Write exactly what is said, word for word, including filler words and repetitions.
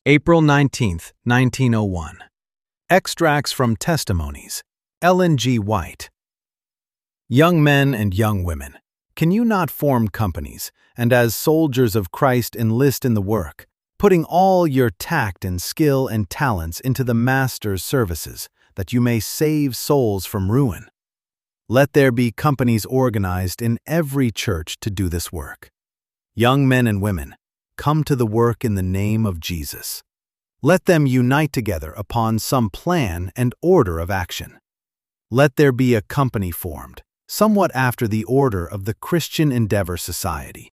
April nineteenth, nineteen oh one. Extracts from Testimonies. Ellen G. White. Young men and young women, can you not form companies, and as soldiers of Christ enlist in the work, putting all your tact and skill and talents into the Master's services, that you may save souls from ruin? Let there be companies organized in every church to do this work. Young men and women, come to the work in the name of Jesus. Let them unite together upon some plan and order of action. Let there be a company formed, somewhat after the order of the Christian Endeavor Society,